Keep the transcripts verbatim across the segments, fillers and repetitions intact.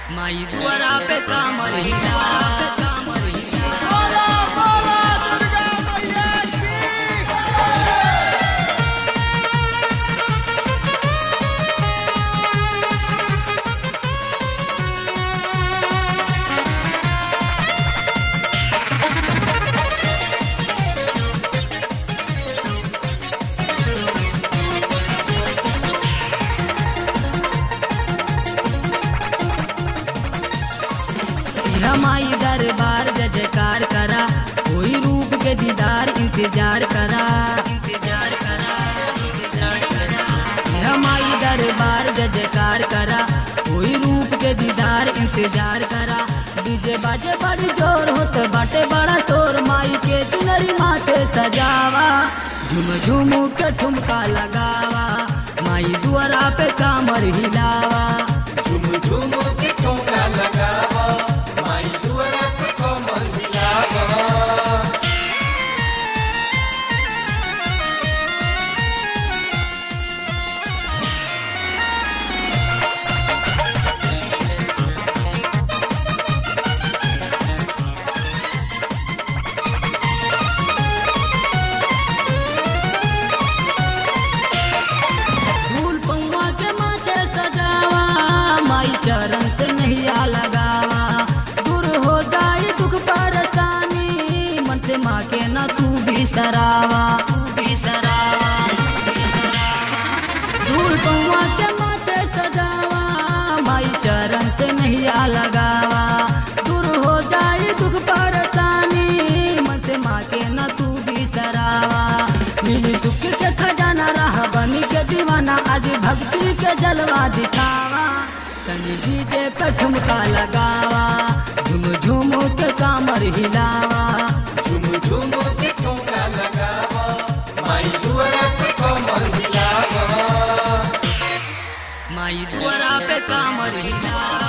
माई द्वारा पे कामर हिला। माई दरबार जय जयकार करा, कोई रूप के दीदार इंतजार करा इंतजार करा इंतजार करा। माई दरबार जय जयकार करा, कोई रूप के दीदार इंतजार करा। डीजे बाजे बड़ी जोर होत बाटे बड़ा शोर, माई के चुनरी माथे सजावा, झुम झुम के ठुमका लगावा, माई द्वारा पे कामर हिलावा, झुम झुम के ठुमका लगावा, माई द्वारा पे कामर हिलावा। चरण से नैया लगावा, दूर हो जाए दुख परेशानी, मन से माँ के न तू भी सरावा तू भी सरावा। धूल पौवा के माथे सजावा, माई चरण से नैया लगावा, दूर हो जाए दुख परेशानी, मन से माँ के न तू भी सरावा। मिली दुख के खजाना रहा बनी के दीवाना, आज भक्ति के जलवा दिखावा, तनी डीजे पे ठुमका लगावा, झुम झुम के कामर हिलावा, झुम झुम के ठुमका लगावा, माई द्वारा पे कामर हिलावा, माई द्वारा पे कामर हिलावा।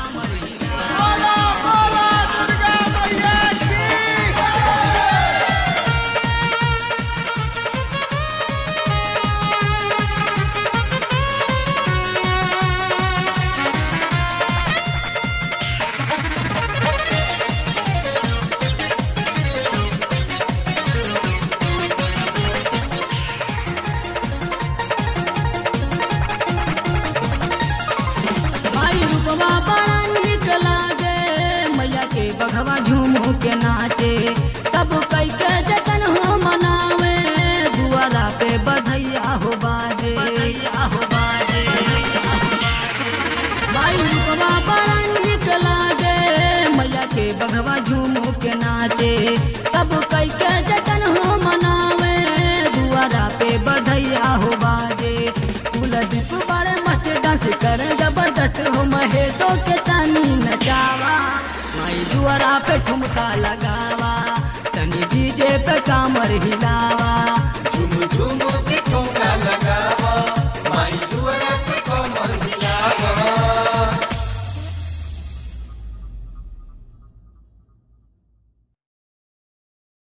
बड़ा निक लागे मैया के बघवा झूमू के नाचे, सब कई के जतन हो मनावे, दुआरा पे बधैया हो बाजे बधैया हो बाजे। भाई रुकवा बड़ा निक लागे मैया के बघवा झूमू के नाचे, सब कई के जतन हो मनावे, दुआरा पे बधैया हो बाजे। कुलदीप बड़े मस्त डांस करे जबरदस्त हो, महेशों के तानी नचावा, माई द्वारा पे ठुमका लगावा, तनी डीजे पे कामर हिलावा,